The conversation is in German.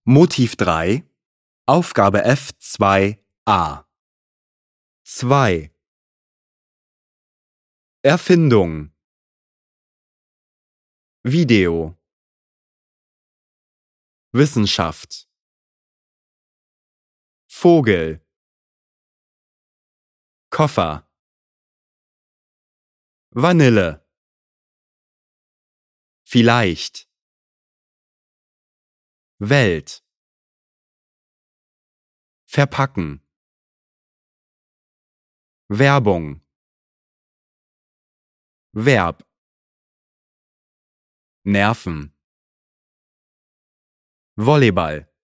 Motiv 3, Aufgabe F2a. 2. Erfindung. Video. Wissenschaft. Vogel. Koffer. Vanille. Vielleicht. Welt. Verpacken. Werbung. Verb. Nerven. Volleyball.